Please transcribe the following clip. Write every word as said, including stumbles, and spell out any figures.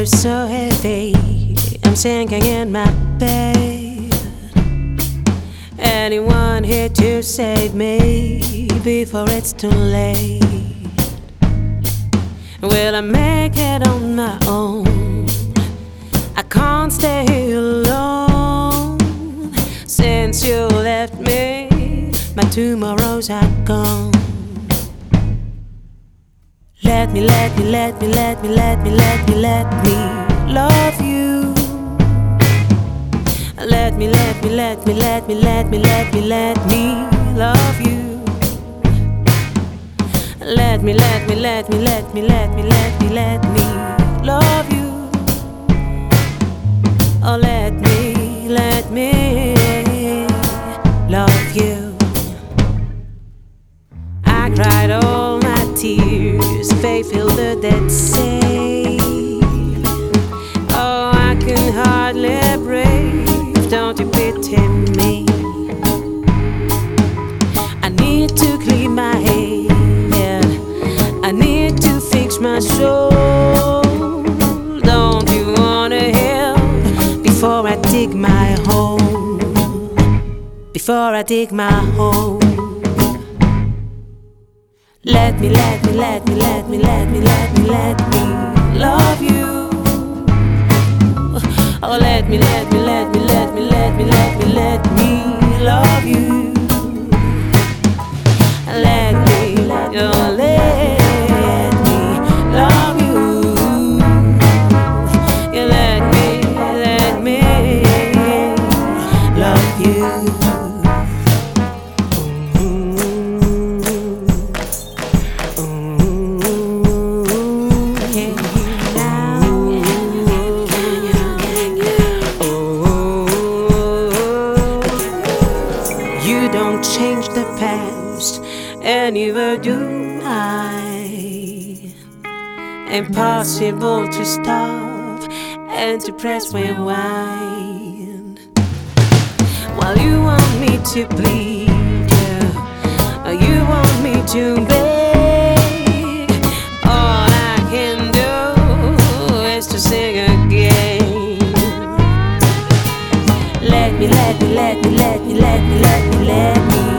shoulders so heavy, I'm sinking in my bed. Anyone here to save me before it's too late? Will I make it on my own? I can't stay here alone. Since you left me, my tomorrows are gone. Let me, let me, let me, let me, let me, let me, let me love you. Let me, let me, let me, let me, let me, let me, let me love you. Let me, let me, let me, let me, let me, let me, let me love you. Oh, let me, let me love you. I cried all my tears, faith filled the Dead Sea. Oh, I can hardly breathe, don't you pity me? I need to clean my head, I need to fix my soul. Don't you wanna help before I dig my hole? Before I dig my hole. Let me, let me, let me, let me, let me, let me, let me love you. Oh, let me, let me, let me, let me, let me, let me, let me love you. Let me, oh, let me love you. Yeah, let me, let me love you. You don't change the past, and neither do I. Impossible to stop and to press rewind. While you want me to bleed, yeah, you want me to beg. All I can do is to sing again. Let me, let me, let me, let me, let me, let me, let me